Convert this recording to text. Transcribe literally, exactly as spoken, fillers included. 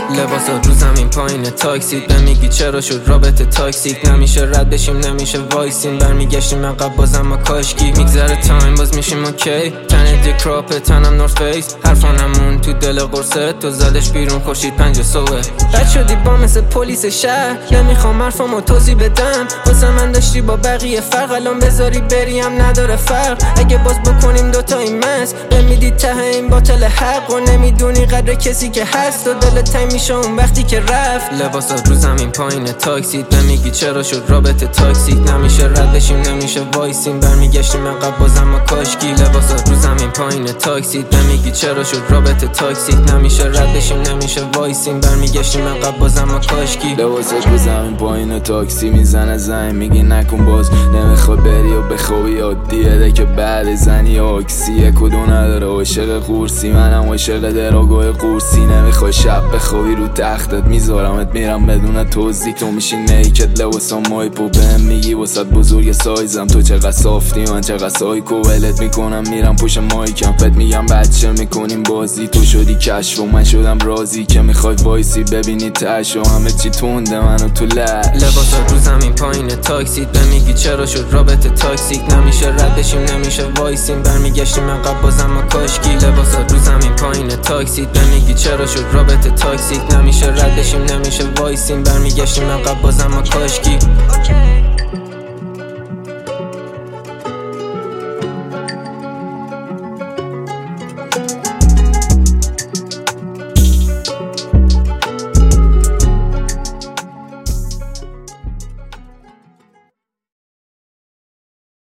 لباسا رو زمین پایین تاکسی نمیگی چرا شد رابطه تاکسیک نمیشه رد بشیم نمیشه وایسیم برمیگشتیم عقب بازم ما کاشکی میگذره تایم باز میشیم اوکی تنه دی کراپه تنم نورث فیس حرفانمون تو دل قرصه تو زدش بیرون خورشید پنج صبح بد شدی با مثل پلیس شهر نمیخوام حرفامو توضیح بدم واسه من داشتی با بقیه فرق الان بذاری بریم نداره فرق اگه باز بکنیم دوتایی مست بمیدی ته این باطل حق و نمیدونی قدر کسی که هست و دلت تنگ میشه اون وقتی که رفت لباسا رو زمین پایین تاکسی نمیگی چرا شد رابطه تاکسیک نمیشه رد بشیم نمیشه وایسیم برمیگشتیم عقب بازم ما کاشکی لباسا رو زمین پایین تاکسی نمیگی چرا شد رابطه تاکسیک نمیشه رد بشیم نمیشه وایسیم برمیگشتیم عقب بازم ما کاشکی لباسا رو زمین پایین تاکسی میزنه زنگ میگی نکن باز نمیخواد بری و بخوابی عادیه که بعد زنی آکسیه کدو نداره عاشق قورسی منم عاشق دراگاه قورسی نمیخوای شب بخوابی رو تختت میذارمت میرم بدون توضیح تو میشی نیکت لباسام مایپو بهم میگی واسه بزرگ سایزم تو چقدر صافتی من چقدر سایکو ولت میکنم میرم پشت مایکم بهت میگم بچه میکنیم بازی تو شدی کشف و من شدم رازی که میخوای وایسی ببینی تش و همه چی تونده منو تو لش لباسا رو زمین پایین تاکسی نمیگی چرا شد رابطه تاکسیک نمیشه رد بشیم نمیشه وایسیم برمیگشتیم عقب بازم ما کاشکی لباسا رو زمین پایین تاکسی نمیگی چرا شد رابطه تاکسیک نمیشه رد بشیم نمیشه وایسیم برمیگشتیم عقب بازم ما کاشکی